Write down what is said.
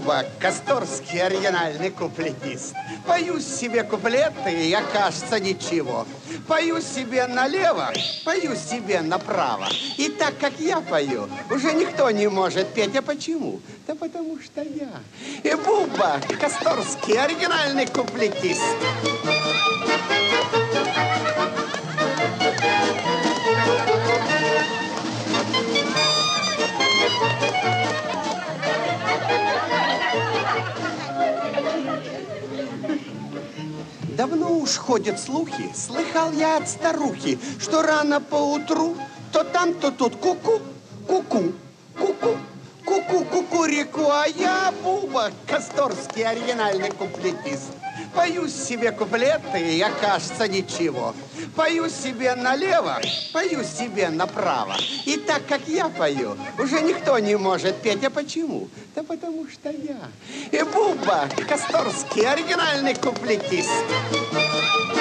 Буба, Косторский оригинальный куплетист. Пою себе куплеты, я, кажется, ничего. Пою себе налево, пою себе направо. И так, как я пою, уже никто не может петь. А почему? Да потому что я. И Буба, Косторский оригинальный куплетист. Давно уж ходят слухи, слыхал я от старухи, что рано поутру то там, то тут ку-ку, ку-ку, ку-ку, ку-ку, кукурику, а я Буба, Косторский оригинальный куплетист. Пою себе куплеты, я, кажется, ничего. Пою себе налево, пою себе направо. И так, как я пою, уже никто не может петь. А почему? Да потому что я. И Буба, Косторский оригинальный куплетист.